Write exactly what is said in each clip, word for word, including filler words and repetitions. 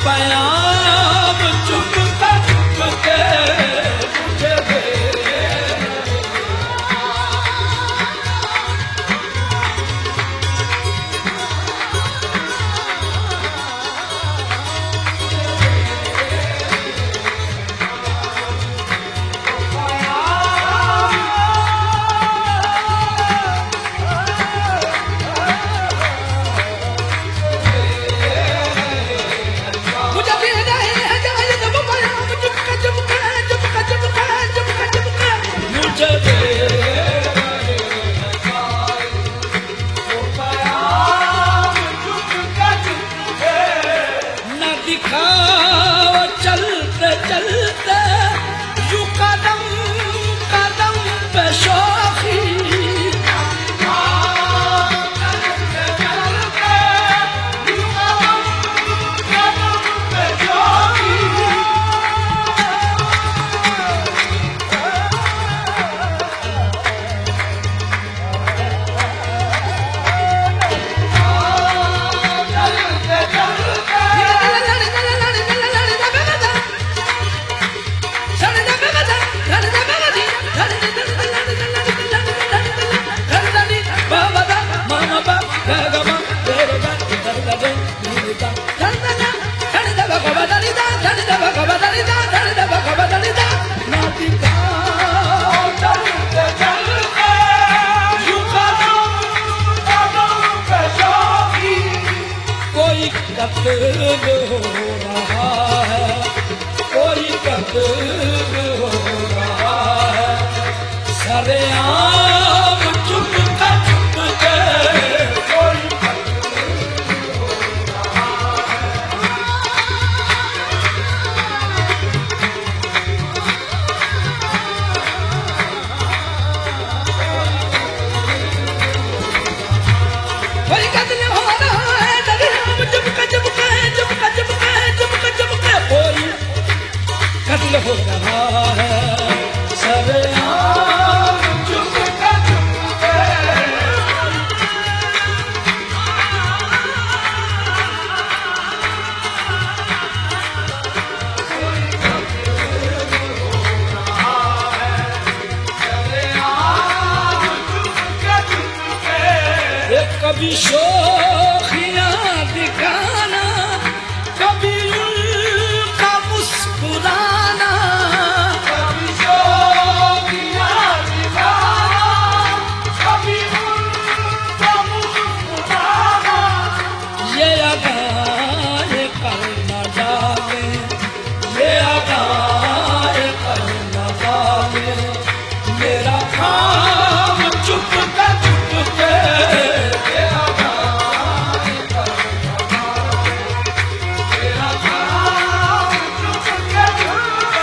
पयाम चुप का चुप के मुझे दे। हो रहा है कोई कत्ल हो रहा है सरेआम चुप का चुप के कोई कत्ल हो रहा है कोई कत्ल हो रहा है सरेआम चुप का चुप के चुप का चुप के चुप का चुप के कोई कत्ल हो रहा है सरेआम चुप का चुप के कोई कत्ल हो रहा है सरेआम चुप का चुप के एक कभी शोखियां दिखाना कभी उनका मुस्कुराना कभी शोखियां दिखाना कभी उनका मुस्कुराना ये अदाएं करना जाने ये अदाएं करना जाने मेरा काम चुप का चुप के ये अदाएं करना जाने मेरा काम चुप के चुप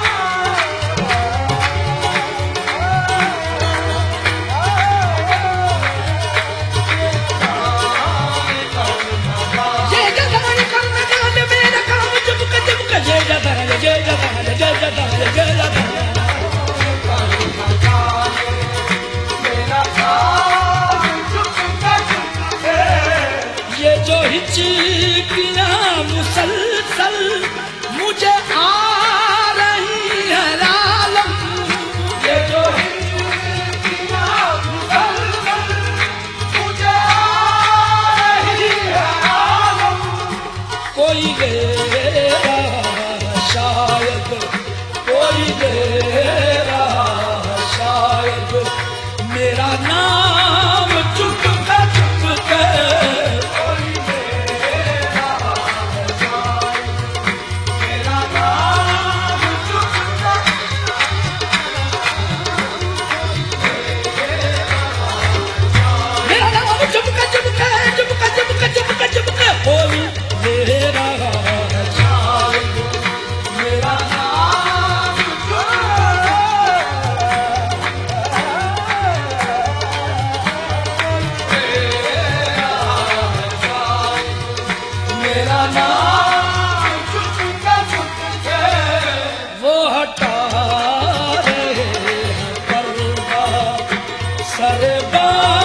ये जदाएं करना जाने मेरा काम चुप का चुप के ये जदाएं ये जदाएं ये जदाएं ये जदाएं मेरा काम चुप का चुप के ये जो हिचकियां मुसलसल मुझे आ रही है आलम ये जो हिचकियां मुसलसल मुझे आ रही है आलम कोई दे रहा है शायद कोई दे रहा है शायद मेरा नाम चुप का चुप के कोई दे रहा है शायद मेरा नाम चुप का मेरा नाम चुप का चुप के चुप का चुप के चुप का चुप के कोई दे रहा है शायद मेरा नाम चुप मेरा नाम चुप का चुप के वो हटा रहे हैं पर्दा सरबा